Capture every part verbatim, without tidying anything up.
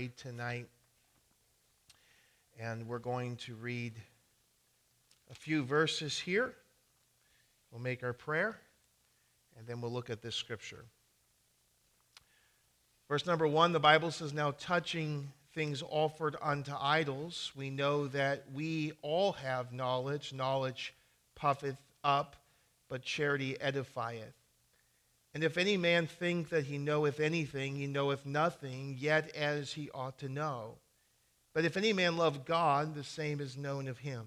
prayed tonight. And we're going to read a few verses here. We'll make our prayer, and then we'll look at this scripture. Verse number one, the Bible says, "Now touching things offered unto idols, we know that we all have knowledge. Knowledge puffeth up, but charity edifieth. And if any man think that he knoweth anything, he knoweth nothing, yet as he ought to know. But if any man love God, the same is known of him."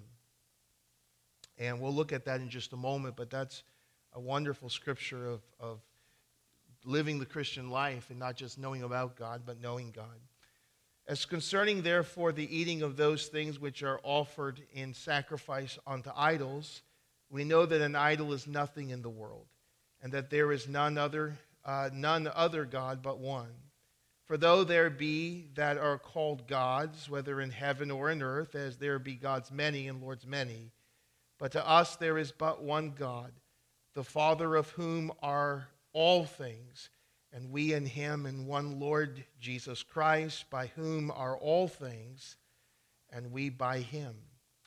And we'll look at that in just a moment, but that's a wonderful scripture of, of living the Christian life and not just knowing about God, but knowing God. "As concerning, therefore, the eating of those things which are offered in sacrifice unto idols, we know that an idol is nothing in the world, and that there is none other, uh, none other God but one. For though there be that are called gods, whether in heaven or in earth, as there be gods many and lords many, but to us there is but one God, the Father of whom are all things, and we in him, and one Lord Jesus Christ, by whom are all things, and we by him.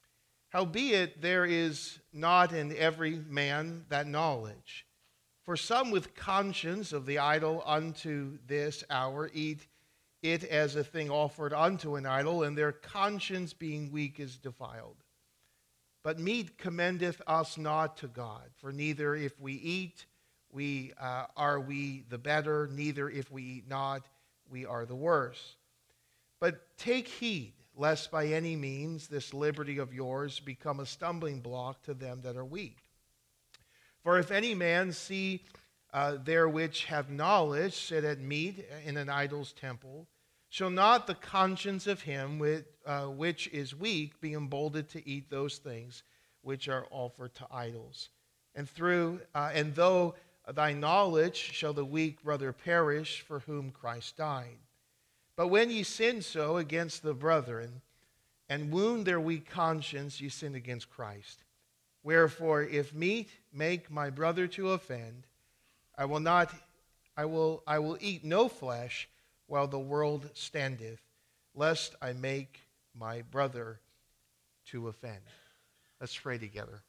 Howbeit there is not in every man that knowledge. For some with conscience of the idol unto this hour eat it as a thing offered unto an idol, and their conscience being weak is defiled. But meat commendeth us not to God, for neither if we eat, we uh, are we the better, neither if we eat not, we are the worse. But take heed, lest by any means this liberty of yours become a stumbling block to them that are weak. For if any man see uh, there which have knowledge sit at meat in an idol's temple, shall not the conscience of him with, uh, which is weak be emboldened to eat those things which are offered to idols? And through uh, and though thy knowledge shall the weak brother perish, for whom Christ died. But when ye sin so against the brethren, and wound their weak conscience, ye sin against Christ. Wherefore, if meat make my brother to offend, I will not, I will, I will eat no flesh while the world standeth, lest I make my brother to offend." Let's pray together.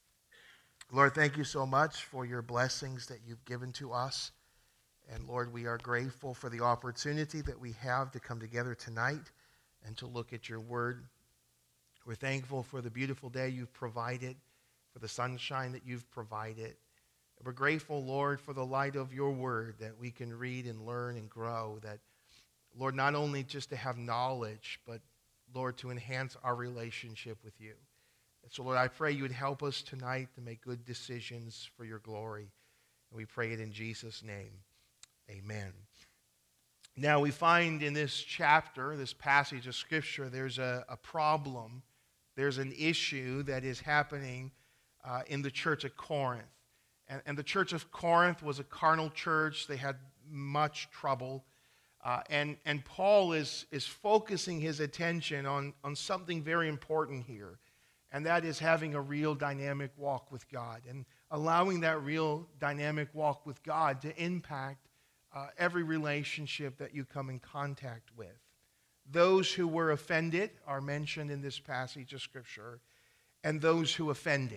Lord, thank you so much for your blessings that you've given to us. And Lord, we are grateful for the opportunity that we have to come together tonight and to look at your word. We're thankful for the beautiful day you've provided, for the sunshine that you've provided. We're grateful, Lord, for the light of your word that we can read and learn and grow. That, Lord, not only just to have knowledge, but, Lord, to enhance our relationship with you. And so, Lord, I pray you would help us tonight to make good decisions for your glory. And we pray it in Jesus' name. Amen. Now, we find in this chapter, this passage of Scripture, there's a, a problem. There's an issue that is happening uh, in the church at Corinth. And, and the church of Corinth was a carnal church. They had much trouble. Uh, and, and Paul is, is focusing his attention on, on something very important here. And that is having a real dynamic walk with God. And allowing that real dynamic walk with God to impact uh, every relationship that you come in contact with. Those who were offended are mentioned in this passage of Scripture. And those who offended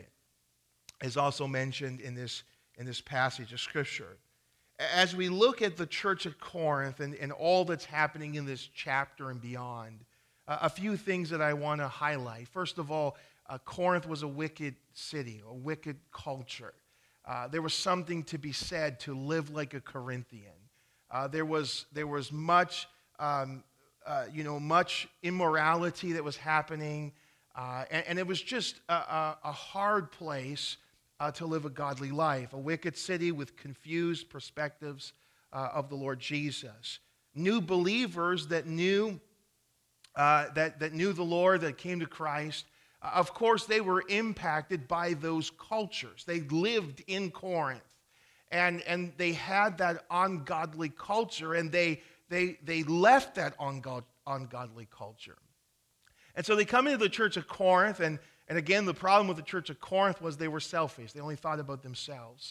is also mentioned in this, in this passage of Scripture. As we look at the church at Corinth and, and all that's happening in this chapter and beyond, uh, a few things that I want to highlight. First of all, uh, Corinth was a wicked city, a wicked culture. Uh, there was something to be said to live like a Corinthian. Uh, there was there was much um, uh, you know much immorality that was happening, uh, and, and it was just a, a, a hard place Uh, to live a godly life, a wicked city with confused perspectives uh, of the Lord Jesus. New believers that knew uh, that, that knew the Lord, that came to Christ, uh, of course they were impacted by those cultures. They lived in Corinth, and, and they had that ungodly culture, and they, they, they left that ungod, ungodly culture. And so they come into the church of Corinth, and And again, the problem with the church of Corinth was they were selfish. They only thought about themselves.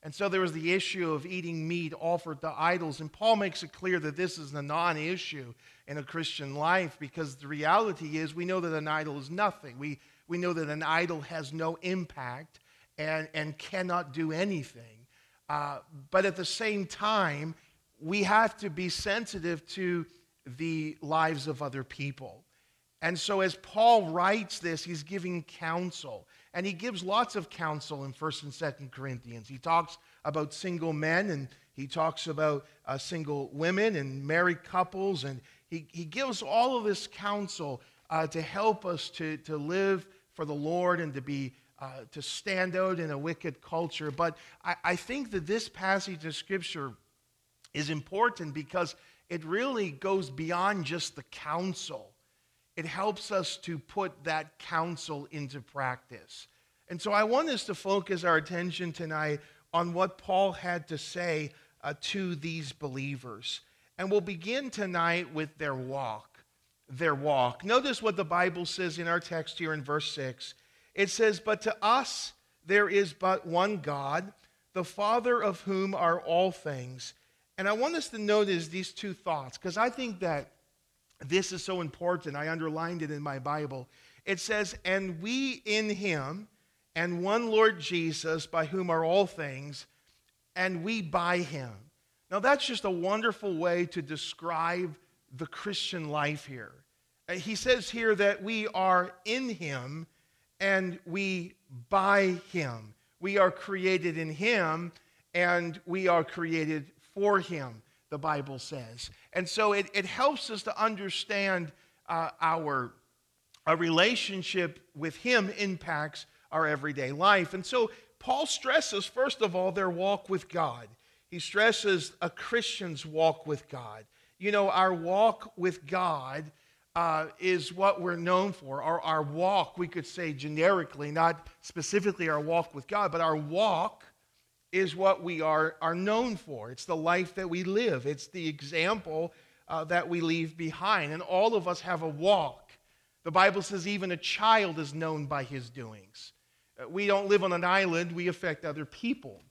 And so there was the issue of eating meat offered to idols. And Paul makes it clear that this is a non-issue in a Christian life, because the reality is we know that an idol is nothing. We, we know that an idol has no impact and, and cannot do anything. Uh, but at the same time, we have to be sensitive to the lives of other people. And so as Paul writes this, he's giving counsel. And he gives lots of counsel in First and Second Corinthians. He talks about single men, and he talks about uh, single women and married couples. And he, he gives all of this counsel uh, to help us to, to live for the Lord and to be uh, to stand out in a wicked culture. But I, I think that this passage of Scripture is important because it really goes beyond just the counsel. It helps us to put that counsel into practice. And so I want us to focus our attention tonight on what Paul had to say uh, to these believers. And we'll begin tonight with their walk. Their walk. Notice what the Bible says in our text here in verse six. It says, "But to us there is but one God, the Father of whom are all things." And I want us to notice these two thoughts, because I think that this is so important. I underlined it in my Bible. It says, "And we in him, and one Lord Jesus, by whom are all things, and we by him." Now that's just a wonderful way to describe the Christian life here. He says here that we are in him, and we by him. We are created in him, and we are created for him, the Bible says. And so it, it helps us to understand uh, our, our relationship with him impacts our everyday life. And so Paul stresses, first of all, their walk with God. He stresses a Christian's walk with God. You know, our walk with God uh, is what we're known for. Our, our walk, we could say generically, not specifically our walk with God, but our walk is what we are, are known for. It's the life that we live. It's the example uh, that we leave behind. And all of us have a walk. The Bible says even a child is known by his doings. Uh, we don't live on an island. We affect other people.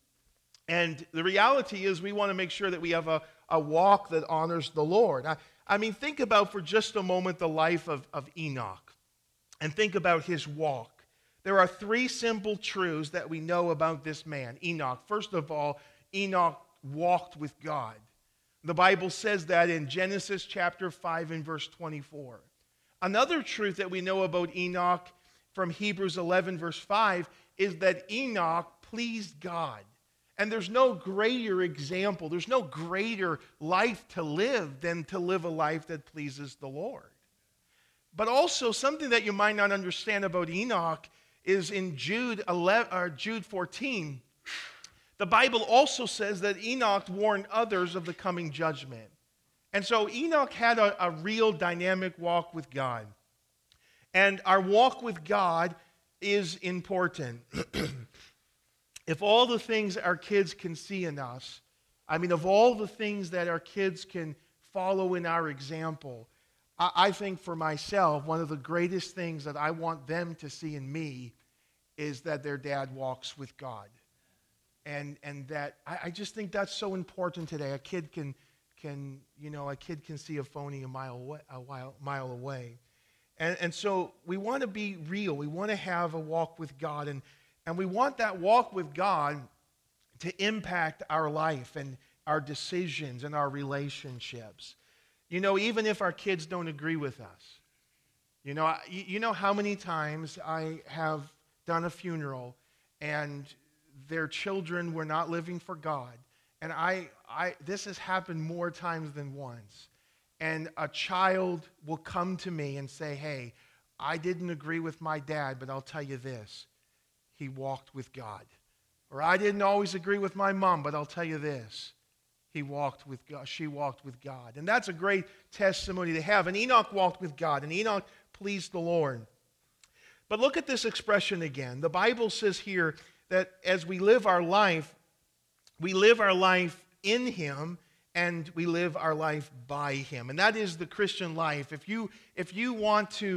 And the reality is we want to make sure that we have a, a walk that honors the Lord. I, I mean, think about for just a moment the life of, of Enoch. And think about his walk. There are three simple truths that we know about this man, Enoch. First of all, Enoch walked with God. The Bible says that in Genesis chapter five and verse twenty-four. Another truth that we know about Enoch from Hebrews eleven verse five is that Enoch pleased God. And there's no greater example, there's no greater life to live than to live a life that pleases the Lord. But also something that you might not understand about Enoch is in Jude eleven, or Jude fourteen, the Bible also says that Enoch warned others of the coming judgment. And so Enoch had a, a real dynamic walk with God. And our walk with God is important. If all the things our kids can see in us, I mean, of all the things that our kids can follow in our example, I think for myself, one of the greatest things that I want them to see in me is that their dad walks with God. And and that, I, I just think that's so important today. A kid can, can, you know, a kid can see a phony a mile away. A while, mile away. And, and so we want to be real. We want to have a walk with God. And, and we want that walk with God to impact our life and our decisions and our relationships. You know, even if our kids don't agree with us. You know, you know how many times I have done a funeral and their children were not living for God. And I, I, this has happened more times than once. And a child will come to me and say, "Hey, I didn't agree with my dad, but I'll tell you this. He walked with God." Or, "I didn't always agree with my mom, but I'll tell you this. He walked with God. She walked with God." And that's a great testimony to have. And Enoch walked with God, and Enoch pleased the Lord. But look at this expression again. The Bible says here that as we live our life, we live our life in him, and we live our life by him. And that is the Christian life. If you, if you want to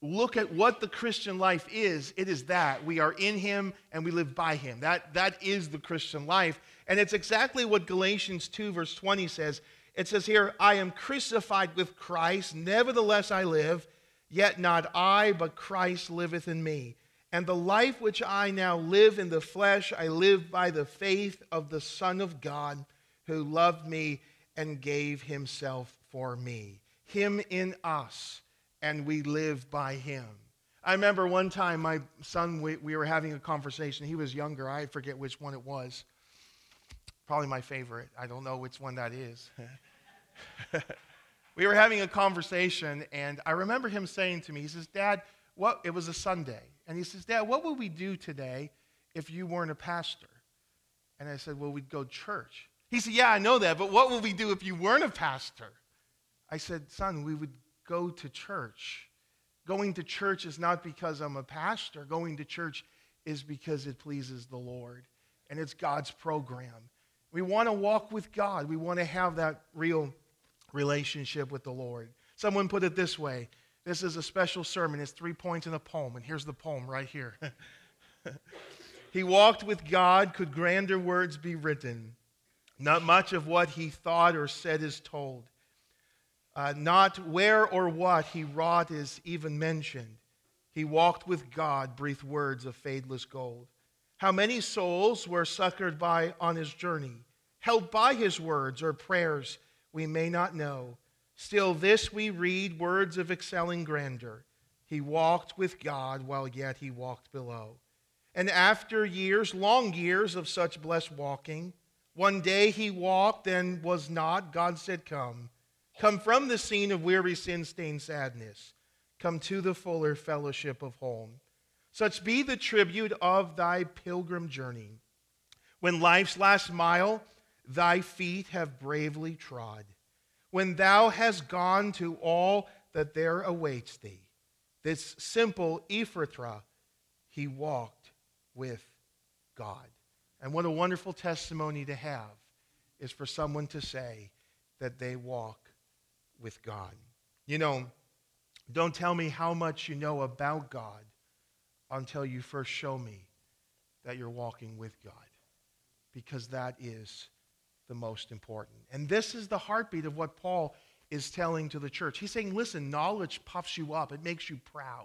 look at what the Christian life is, it is that. We are in him and we live by him. That, that is the Christian life. And it's exactly what Galatians two verse twenty says. It says here, I am crucified with Christ, nevertheless I live, yet not I, but Christ liveth in me. And the life which I now live in the flesh, I live by the faith of the Son of God, who loved me and gave himself for me. Him in us, and we live by him. I remember one time my son, we, we were having a conversation. He was younger. I forget which one it was. Probably my favorite. I don't know which one that is. We were having a conversation, and I remember him saying to me, he says, Dad, what? It was a Sunday. And he says, Dad, what would we do today if you weren't a pastor? And I said, well, we'd go to church. He said, yeah, I know that, but what would we do if you weren't a pastor? I said, son, we would go to church. Going to church is not because I'm a pastor. Going to church is because it pleases the Lord, and it's God's program. We want to walk with God. We want to have that real relationship with the Lord. Someone put it this way. This is a special sermon. It's three points in a poem, and here's the poem right here. He walked with God, could grander words be written. Not much of what he thought or said is told. Uh, not where or what he wrought is even mentioned. He walked with God, breathed words of fadeless gold. How many souls were succored by on his journey, helped by his words or prayers we may not know. Still this we read, words of excelling grandeur. He walked with God while yet he walked below. And after years, long years of such blessed walking, one day he walked and was not. God said, come. Come from the scene of weary sin-stained sadness. Come to the fuller fellowship of home. Such be the tribute of thy pilgrim journey. When life's last mile thy feet have bravely trod. When thou hast gone to all that there awaits thee. This simple Ephrathah, he walked with God. And what a wonderful testimony to have is for someone to say that they walk with God. You know, don't tell me how much you know about God until you first show me that you're walking with God, because that is the most important. And this is the heartbeat of what Paul is telling to the church. He's saying, listen, knowledge puffs you up. It makes you proud.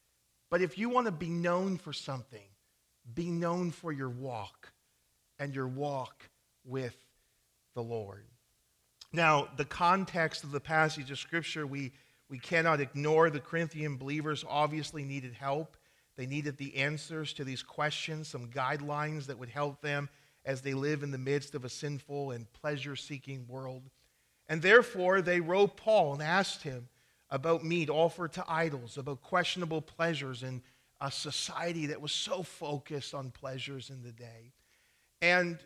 But if you want to be known for something, be known for your walk and your walk with the Lord. Now, the context of the passage of Scripture, we, we cannot ignore. The Corinthian believers obviously needed help. They needed the answers to these questions, some guidelines that would help them as they live in the midst of a sinful and pleasure-seeking world. And therefore, they wrote Paul and asked him about meat offered to idols, about questionable pleasures in a society that was so focused on pleasures in the day. And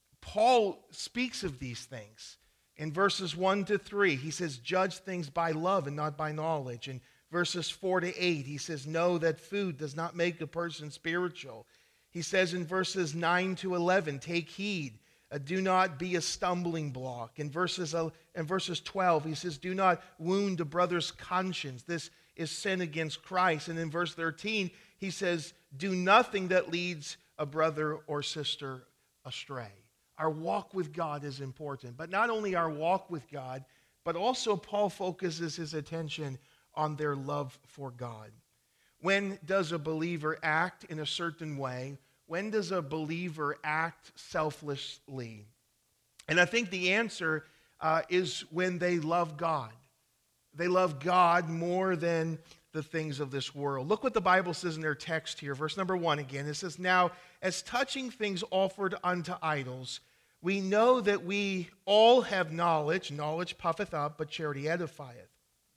Paul speaks of these things. In verses one to three, he says, judge things by love and not by knowledge. In verses four to eight, he says, know that food does not make a person spiritual. He says in verses nine to eleven, take heed, uh, do not be a stumbling block. In verses, uh, in verses twelve, he says, do not wound a brother's conscience. This is sin against Christ. And in verse thirteen, he says, do nothing that leads a brother or sister astray. Our walk with God is important. But not only our walk with God, but also Paul focuses his attention on their love for God. When does a believer act in a certain way? When does a believer act selflessly? And I think the answer uh, is when they love God. They love God more than the things of this world. Look what the Bible says in their text here. Verse number one again. It says, now, as touching things offered unto idols, we know that we all have knowledge. Knowledge puffeth up, but charity edifieth.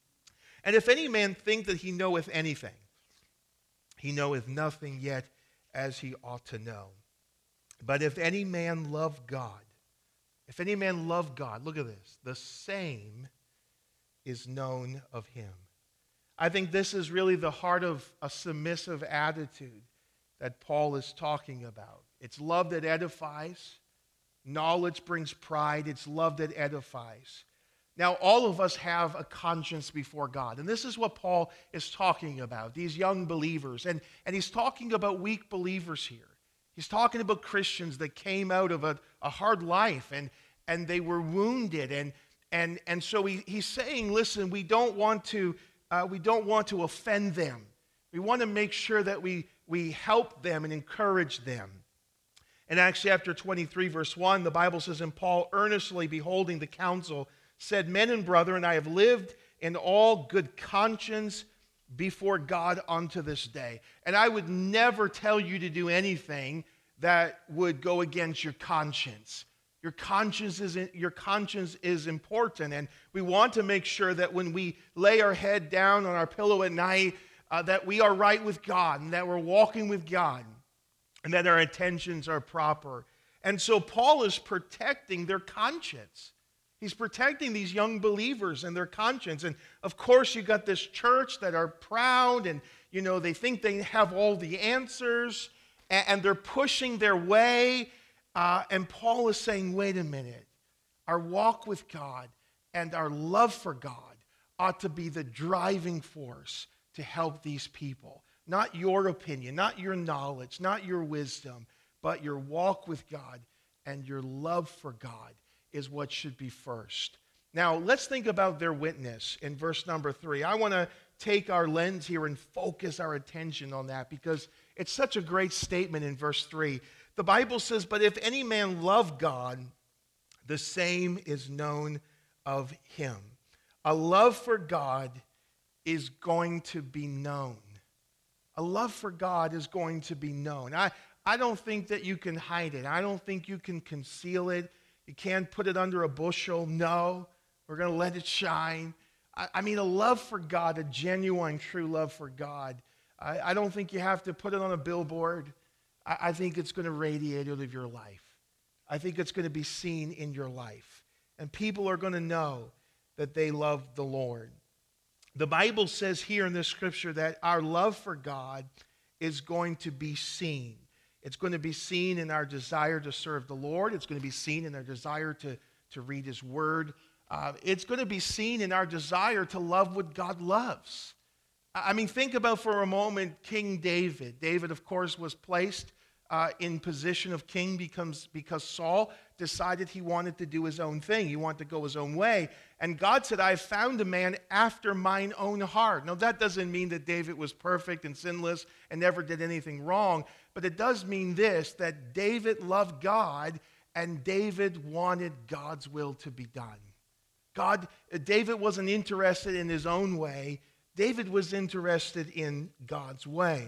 And if any man think that he knoweth anything, he knoweth nothing yet as he ought to know. But if any man love God, if any man love God, look at this, the same is known of him. I think this is really the heart of a submissive attitude that Paul is talking about. It's love that edifies. Knowledge brings pride. It's love that edifies. Now, all of us have a conscience before God. And this is what Paul is talking about, these young believers. And, and he's talking about weak believers here. He's talking about Christians that came out of a, a hard life and, and they were wounded. And, and, and so he, he's saying, listen, we don't want to, uh, we don't want to offend them. We want to make sure that we, we help them and encourage them. In Acts chapter twenty-three, verse one, the Bible says, and Paul, earnestly beholding the council, said, men and brethren, I have lived in all good conscience before God unto this day. And I would never tell you to do anything that would go against your conscience. Your conscience is, your conscience is important, and we want to make sure that when we lay our head down on our pillow at night, uh, that we are right with God, and that we're walking with God, and that our intentions are proper. And so Paul is protecting their conscience. He's protecting these young believers and their conscience. And of course, you got this church that are proud and, you know, they think they have all the answers and, and they're pushing their way. Uh, and Paul is saying, wait a minute. Our walk with God and our love for God ought to be the driving force to help these people. Not your opinion, not your knowledge, not your wisdom, but your walk with God and your love for God is what should be first. Now, let's think about their witness in verse number three. I want to take our lens here and focus our attention on that because it's such a great statement in verse three. The Bible says, but if any man love God, the same is known of him. A love for God is going to be known. A love for God is going to be known. I, I don't think that you can hide it. I don't think you can conceal it. You can't put it under a bushel. No, we're going to let it shine. I, I mean, a love for God, a genuine, true love for God. I, I don't think you have to put it on a billboard. I, I think it's going to radiate out of your life. I think it's going to be seen in your life. And people are going to know that they love the Lord. The Bible says here in this scripture that our love for God is going to be seen. It's going to be seen in our desire to serve the Lord. It's going to be seen in our desire to, to read His Word. Uh, it's going to be seen in our desire to love what God loves. I mean, think about for a moment King David. David, of course, was placed uh, in position of king because, because Saul decided he wanted to do his own thing. He wanted to go his own way. And God said, I have found a man after mine own heart. Now, that doesn't mean that David was perfect and sinless and never did anything wrong. But it does mean this, that David loved God and David wanted God's will to be done. God, David wasn't interested in his own way. David was interested in God's way.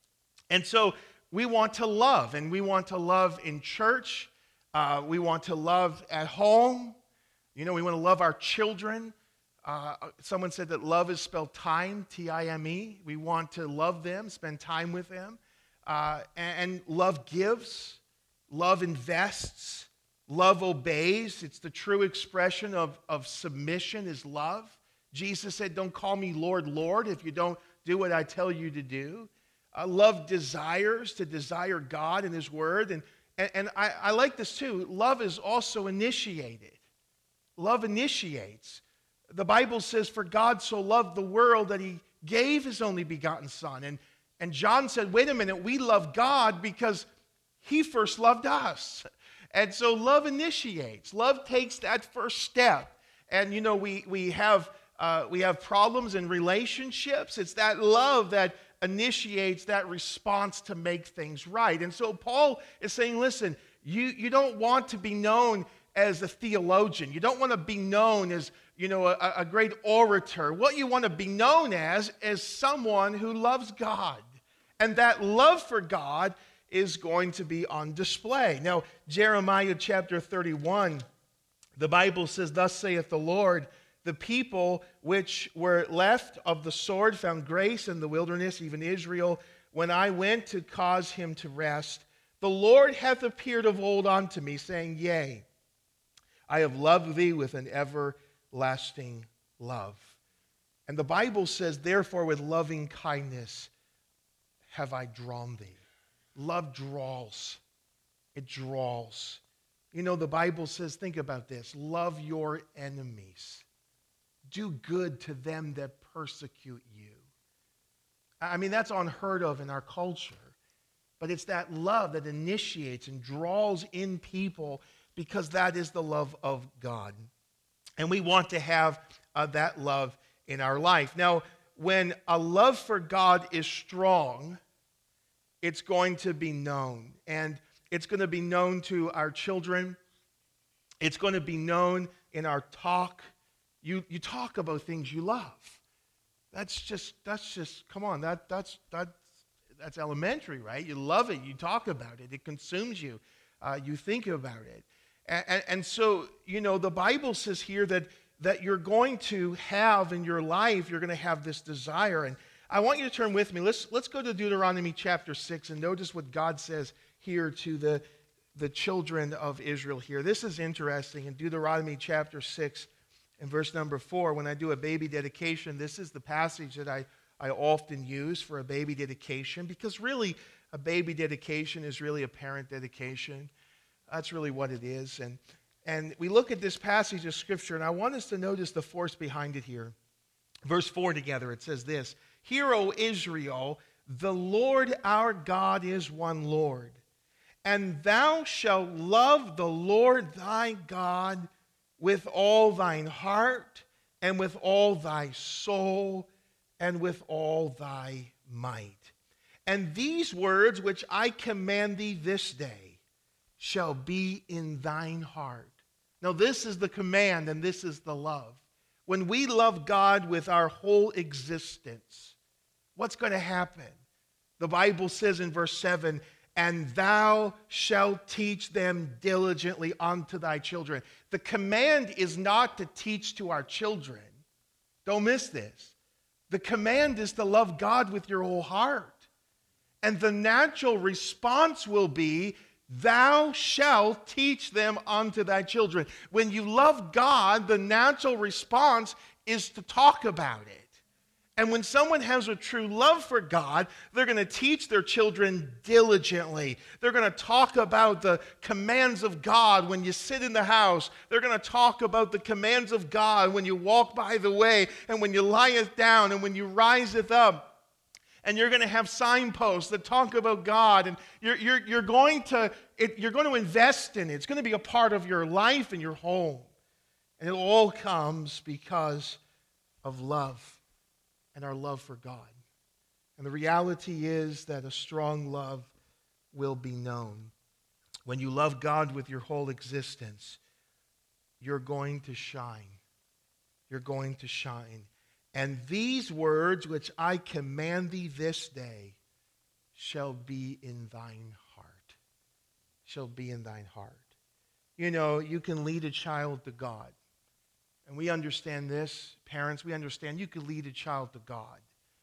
And so we want to love, and we want to love in church. Uh, we want to love at home. You know, we want to love our children. Uh, someone said that love is spelled time, T I M E. We want to love them, spend time with them. Uh, and, and love gives, love invests, love obeys. It's the true expression of, of submission is love. Jesus said, don't call me Lord, Lord, if you don't do what I tell you to do. Uh, love desires, to desire God and His Word. And, and, and I, I like this too. Love is also initiated. Love initiates. The Bible says, for God so loved the world that He gave His only begotten Son. And, and John said, wait a minute, we love God because He first loved us. And so love initiates. Love takes that first step. And, you know, we, we, have, uh, we have problems in relationships. It's that love that initiates that response to make things right. And so Paul is saying, listen, you, you don't want to be known as a theologian. You don't want to be known as, you know, a, a great orator. What you want to be known as is someone who loves God. And that love for God is going to be on display. Now, Jeremiah chapter thirty-one, the Bible says, thus saith the Lord, the people which were left of the sword found grace in the wilderness, even Israel, when I went to cause him to rest. The Lord hath appeared of old unto me, saying, yea, I have loved thee with an everlasting love. And the Bible says, therefore with loving kindness have I drawn thee. Love draws. It draws. You know, the Bible says, think about this, love your enemies. do good to them that persecute you. I mean, that's unheard of in our culture. But it's that love that initiates and draws in people because that is the love of God. And we want to have uh, that love in our life. Now, when a love for God is strong, it's going to be known. And it's going to be known to our children. It's going to be known in our talk. You, you talk about things you love. That's just, that's just, come on, that, that's, that's, that's elementary, right? You love it. You talk about it. It consumes you. Uh, you think about it. And, and, and so, you know, the Bible says here that, that you're going to have in your life, you're going to have this desire. And I want you to turn with me. Let's, let's go to Deuteronomy chapter six and notice what God says here to the, the children of Israel here. This is interesting. In Deuteronomy chapter six and verse number four, when I do a baby dedication, this is the passage that I I often use for a baby dedication, because really a baby dedication is really a parent dedication. That's really what it is. And, and we look at this passage of Scripture, and I want us to notice the force behind it here. Verse four together, it says this: Hear, O Israel, the Lord our God is one Lord, and thou shalt love the Lord thy God with all thine heart and with all thy soul and with all thy might. And these words which I command thee this day shall be in thine heart. Now this is the command and this is the love. When we love God with our whole existence, what's going to happen? The Bible says in verse seven, and thou shalt teach them diligently unto thy children. The command is not to teach to our children. Don't miss this. The command is to love God with your whole heart. And the natural response will be, thou shalt teach them unto thy children. When you love God, the natural response is to talk about it. And when someone has a true love for God, they're going to teach their children diligently. They're going to talk about the commands of God when you sit in the house. They're going to talk about the commands of God when you walk by the way, and when you lieth down, and when you riseth up. And you're going to have signposts that talk about God, and you're, you're, you're, going to, it, you're going to invest in it. It's going to be a part of your life and your home. And it all comes because of love. And our love for God. And the reality is that a strong love will be known. When you love God with your whole existence, you're going to shine. You're going to shine. And these words which I command thee this day shall be in thine heart. Shall be in thine heart. You know, you can lead a child to God. And we understand this, parents, we understand you can lead a child to God.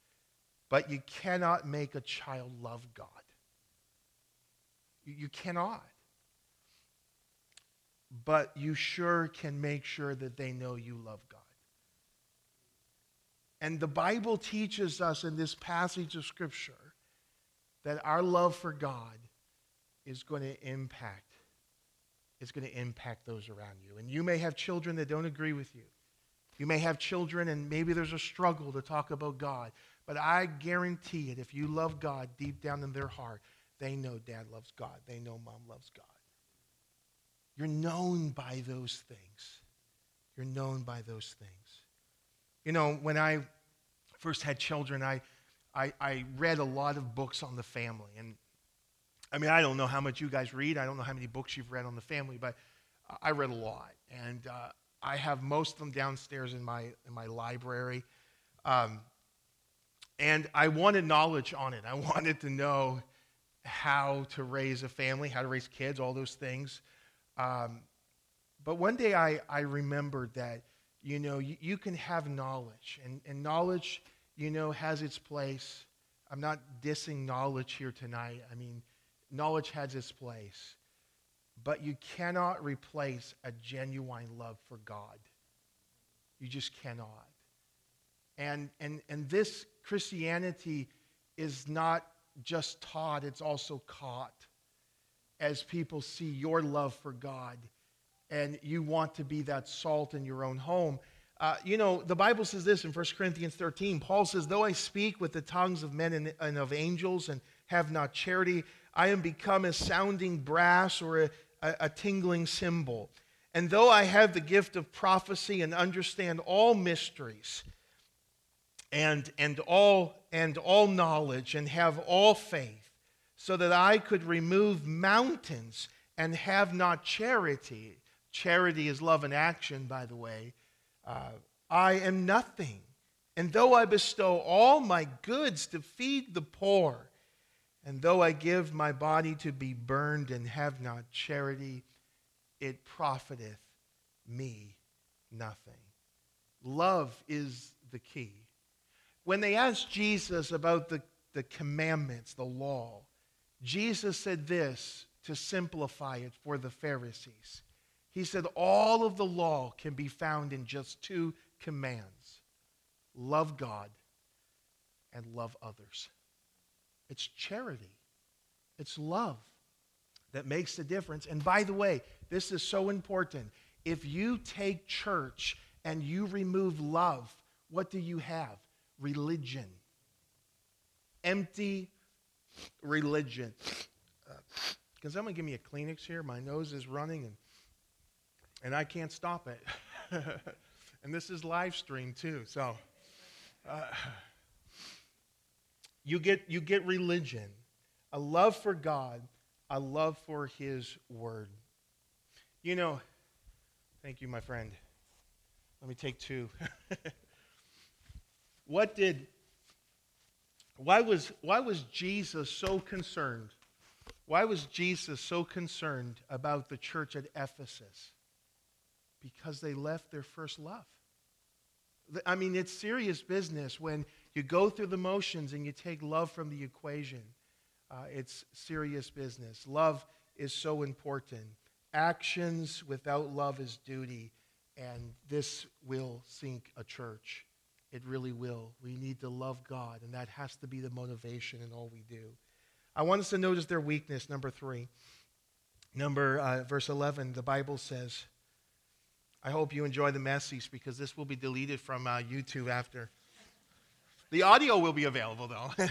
But you cannot make a child love God. You, you cannot. But you sure can make sure that they know you love God. And the Bible teaches us in this passage of Scripture that our love for God is going to impact It's going to impact those around you. And you may have children that don't agree with you. You may have children and maybe there's a struggle to talk about God. But I guarantee it, if you love God deep down in their heart, they know Dad loves God. They know Mom loves God. You're known by those things. You're known by those things. You know, when I first had children, I, I, I read a lot of books on the family. And I mean, I don't know how much you guys read. I don't know how many books you've read on the family, but I read a lot. And uh, I have most of them downstairs in my in my library. Um, and I wanted knowledge on it. I wanted to know how to raise a family, how to raise kids, all those things. Um, but one day I, I remembered that, you know, you, you can have knowledge. And, and knowledge, you know, has its place. I'm not dissing knowledge here tonight. I mean, knowledge has its place, but you cannot replace a genuine love for God. You just cannot. And, and, and this Christianity is not just taught, it's also caught as people see your love for God and you want to be that salt in your own home. Uh, you know, the Bible says this in First Corinthians thirteen. Paul says, though I speak with the tongues of men and, and of angels and have not charity, I am become a sounding brass or a, a, a tingling cymbal. And though I have the gift of prophecy and understand all mysteries and, and, all, and all knowledge and have all faith, so that I could remove mountains and have not charity. Charity is love in action, by the way. Uh, I am nothing. And though I bestow all my goods to feed the poor, and though I give my body to be burned and have not charity, it profiteth me nothing. Love is the key. When they asked Jesus about the, the commandments, the law, Jesus said this to simplify it for the Pharisees. He said all of the law can be found in just two commands. Love God and love others. It's charity. It's love that makes the difference. And by the way, this is so important. If you take church and you remove love, what do you have? Religion. Empty religion. Uh, can someone give me a Kleenex here? My nose is running and and I can't stop it. And this is live stream too. So uh, you get you get religion, a love for God, a love for His Word. You know, thank you, my friend. Let me take two. What did Why was, why was Jesus so concerned? Why was Jesus so concerned about the church at Ephesus? Because they left their first love. I mean, it's serious business when you go through the motions and you take love from the equation. Uh, it's serious business. Love is so important. Actions without love is duty, and this will sink a church. It really will. We need to love God, and that has to be the motivation in all we do. I want us to notice their weakness, number three. Number, uh, verse eleven, the Bible says, I hope you enjoy the message because this will be deleted from uh, YouTube after. The audio will be available, though.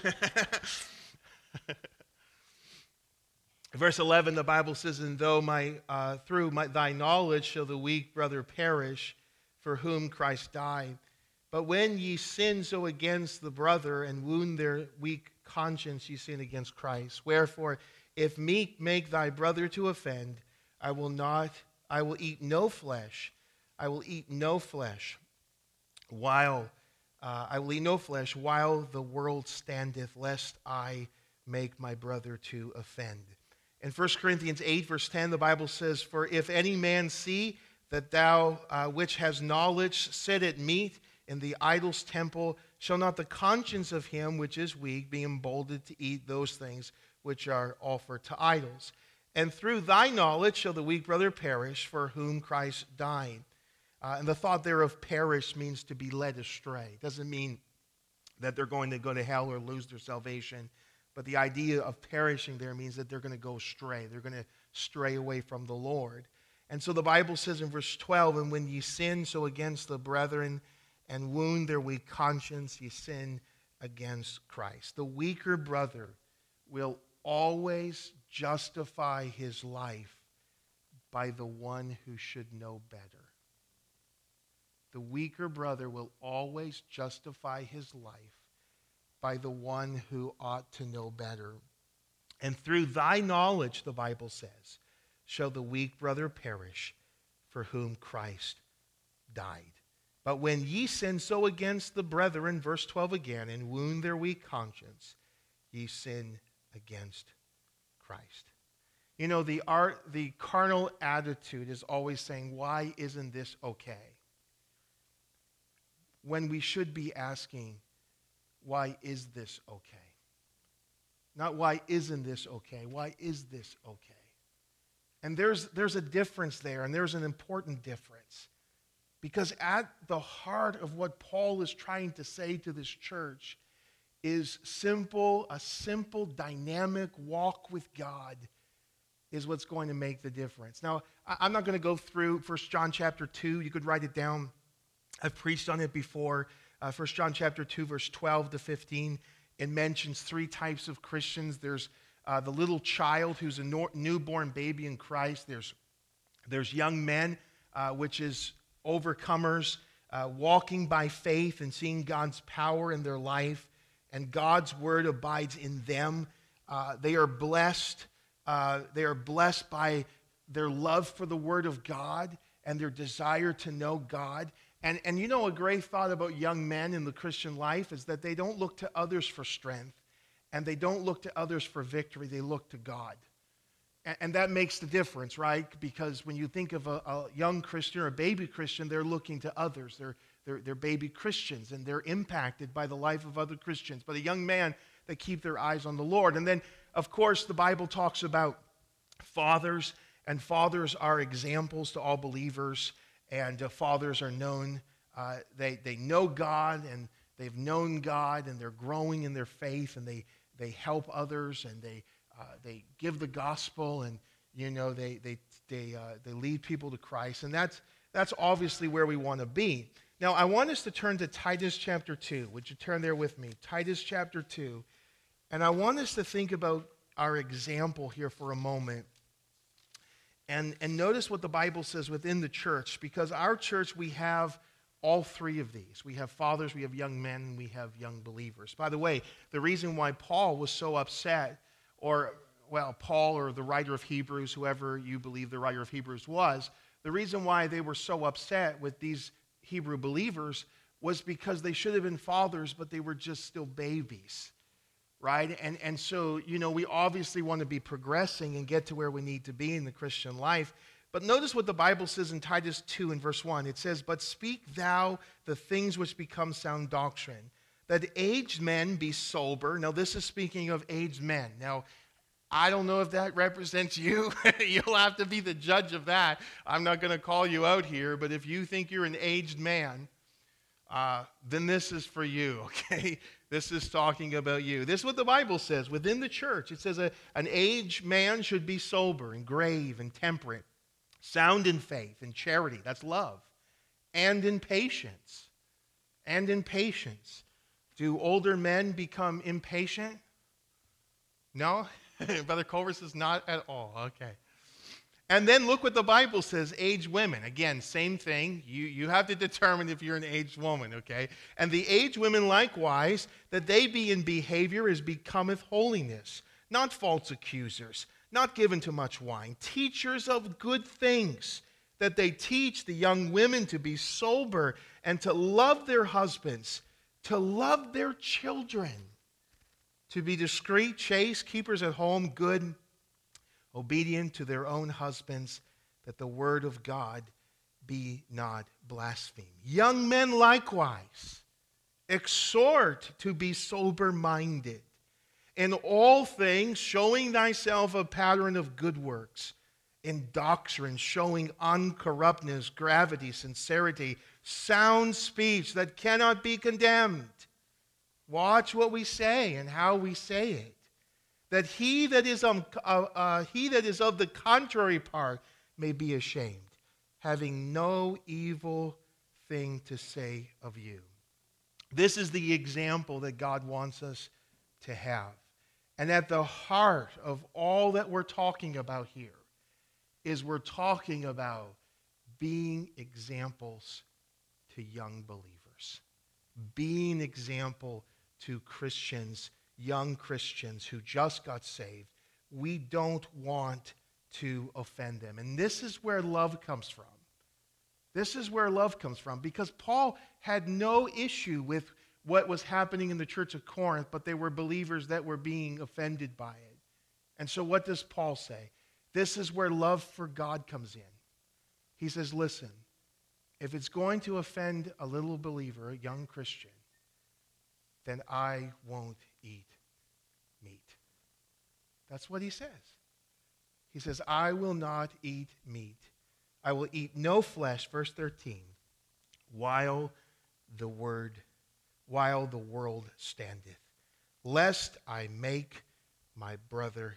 Verse eleven, the Bible says, and though my, uh, through my, thy knowledge shall the weak brother perish, for whom Christ died. But when ye sin so against the brother and wound their weak conscience, ye sin against Christ. Wherefore, if meat make thy brother to offend, I will not, I will eat no flesh. I will eat no flesh, while uh, I will eat no flesh while the world standeth, lest I make my brother to offend. In First Corinthians eight, verse ten, the Bible says, for if any man see that thou uh, which has knowledge sit at meat in the idol's temple, shall not the conscience of him which is weak be emboldened to eat those things which are offered to idols? And through thy knowledge shall the weak brother perish, for whom Christ died. Uh, and the thought there of perish means to be led astray. It doesn't mean that they're going to go to hell or lose their salvation. But the idea of perishing there means that they're going to go astray. They're going to stray away from the Lord. And so the Bible says in verse twelve, and when ye sin so against the brethren and wound their weak conscience, ye sin against Christ. The weaker brother will always justify his life by the one who should know better. The weaker brother will always justify his life by the one who ought to know better. And through thy knowledge, the Bible says, shall the weak brother perish, for whom Christ died. But when ye sin so against the brethren, verse twelve again, and wound their weak conscience, ye sin against Christ. You know, the art, the carnal attitude is always saying, why isn't this okay? When we should be asking, why is this okay? Not why isn't this okay? Why is this okay? And there's, there's a difference there, and there's an important difference. Because at the heart of what Paul is trying to say to this church is simple, a simple, dynamic walk with God is what's going to make the difference. Now, I'm not going to go through First John chapter two. You could write it down. I've preached on it before. Uh, First John chapter two, verse twelve to fifteen, it mentions three types of Christians. There's uh, the little child who's a no- newborn baby in Christ. There's, there's young men, uh, which is overcomers, uh, walking by faith and seeing God's power in their life, and God's word abides in them. Uh, they are blessed. Uh, they are blessed by their love for the word of God and their desire to know God. And, and you know, a great thought about young men in the Christian life is that they don't look to others for strength, and they don't look to others for victory. They look to God. And, and that makes the difference, right? Because when you think of a, a young Christian or a baby Christian, they're looking to others. They're, they're, they're baby Christians, and they're impacted by the life of other Christians. But a young man, they keep their eyes on the Lord. And then, of course, the Bible talks about fathers, and fathers are examples to all believers. And uh, fathers are known, uh, they, they know God, and they've known God, and they're growing in their faith, and they, they help others, and they, uh, they give the gospel, and you know they, they, they, uh, they lead people to Christ. And that's, that's obviously where we want to be. Now, I want us to turn to Titus chapter two. Would you turn there with me? Titus chapter two. And I want us to think about our example here for a moment. And, and notice what the Bible says within the church, because our church, we have all three of these. We have fathers, we have young men, and we have young believers. By the way, the reason why Paul was so upset, or, well, Paul or the writer of Hebrews, whoever you believe the writer of Hebrews was, the reason why they were so upset with these Hebrew believers was because they should have been fathers, but they were just still babies. Right? And, and so, you know, we obviously want to be progressing and get to where we need to be in the Christian life. But notice what the Bible says in Titus two and verse one. It says, "But speak thou the things which become sound doctrine, that aged men be sober." Now, this is speaking of aged men. Now, I don't know if that represents you. You'll have to be the judge of that. I'm not going to call you out here, but if you think you're an aged man, uh, then this is for you, okay? This is talking about you. This is what the Bible says within the church. It says a, an aged man should be sober and grave and temperate, sound in faith and charity. That's love. And in patience. And in patience. Do older men become impatient? No? Brother Culver says not at all. Okay. And then look what the Bible says, aged women. Again, same thing. You, you have to determine if you're an aged woman, okay? And the aged women likewise, that they be in behavior as becometh holiness, not false accusers, not given to much wine, teachers of good things, that they teach the young women to be sober and to love their husbands, to love their children, to be discreet, chaste, keepers at home, good, obedient to their own husbands, that the word of God be not blasphemed. Young men likewise, exhort to be sober-minded, in all things showing thyself a pattern of good works, in doctrine showing uncorruptness, gravity, sincerity, sound speech that cannot be condemned. Watch what we say and how we say it. That he that is um, uh, uh, he that is of the contrary part may be ashamed, having no evil thing to say of you. This is the example that God wants us to have. And at the heart of all that we're talking about here is we're talking about being examples to young believers, being example to Christians, young Christians who just got saved. We don't want to offend them. And this is where love comes from. This is where love comes from, because Paul had no issue with what was happening in the church of Corinth, but they were believers that were being offended by it. And so what does Paul say? This is where love for God comes in. He says, listen, if it's going to offend a little believer, a young Christian, then I won't eat meat. That's what he says. He says, I will not eat meat. I will eat no flesh, verse thirteen, while the word, while the world standeth, lest I make my brother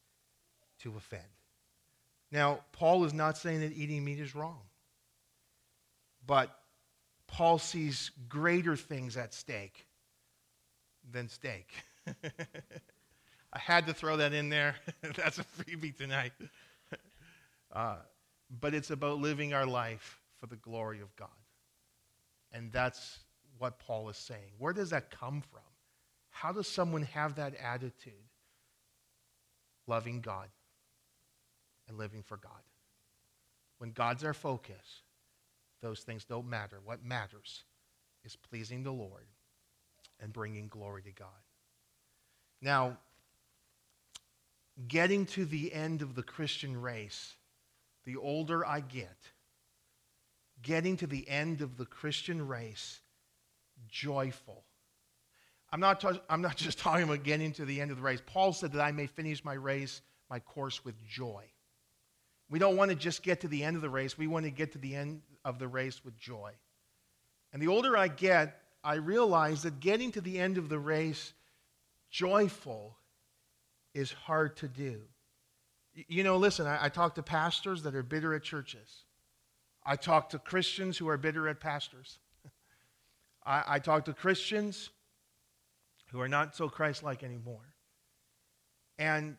to offend. Now, Paul is not saying that eating meat is wrong. But Paul sees greater things at stake than steak. I had to throw that in there. That's a freebie tonight. Uh, but it's about living our life for the glory of God. And that's what Paul is saying. Where does that come from? How does someone have that attitude? Loving God and living for God. When God's our focus, those things don't matter. What matters is pleasing the Lord and bringing glory to God. Now, getting to the end of the Christian race, the older I get, getting to the end of the Christian race, joyful. I'm not, ta- I'm not just talking about getting to the end of the race. Paul said that I may finish my race, my course with joy. We don't want to just get to the end of the race. We want to get to the end of the race with joy. And the older I get, I realize that getting to the end of the race joyful is hard to do. You know, listen, I, I talk to pastors that are bitter at churches. I talk to Christians who are bitter at pastors. I, I talk to Christians who are not so Christ-like anymore. And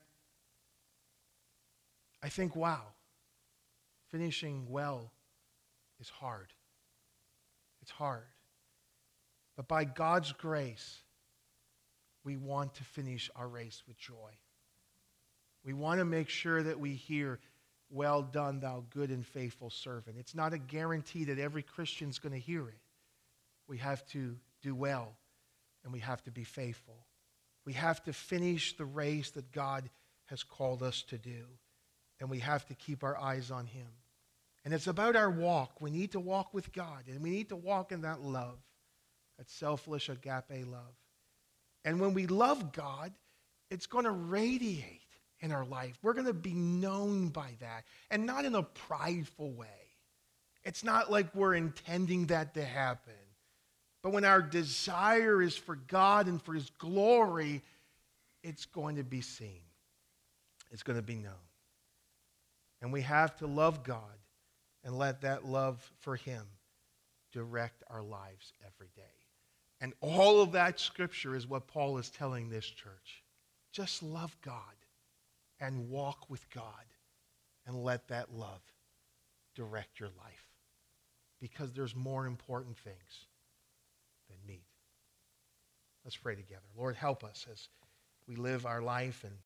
I think, wow, finishing well is hard. It's hard. But by God's grace, we want to finish our race with joy. We want to make sure that we hear, well done, thou good and faithful servant. It's not a guarantee that every Christian's going to hear it. We have to do well, and we have to be faithful. We have to finish the race that God has called us to do, and we have to keep our eyes on Him. And it's about our walk. We need to walk with God, and we need to walk in that love, that selfless agape love. And when we love God, it's going to radiate in our life. We're going to be known by that, and not in a prideful way. It's not like we're intending that to happen. But when our desire is for God and for His glory, it's going to be seen. It's going to be known. And we have to love God and let that love for Him direct our lives every day. And all of that scripture is what Paul is telling this church. Just love God and walk with God and let that love direct your life. Because there's more important things than meat. Let's pray together. Lord, help us as we live our life and